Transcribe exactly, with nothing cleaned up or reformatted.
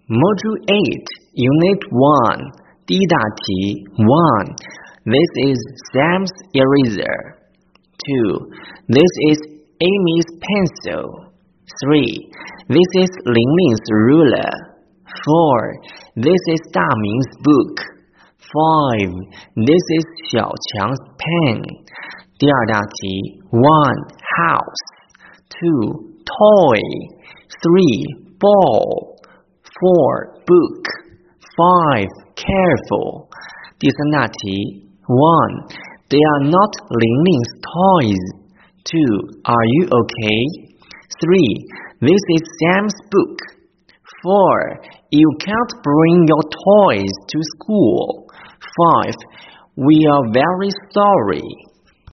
Module eight, Unit one, 第一大题 one. This is Sam's eraser. two. This is Amy's pencil. three. This is Lingling's ruler. four. This is 大明's book. five. This is 小强's pen. 第二大题 one. House. two. Toy. three. Ball. four. Book. five. Careful. 第三大题 one. They are not Lingling's toys. two. Are you okay? three. This is Sam's book. four. You can't bring your toys to school. five. We are very sorry.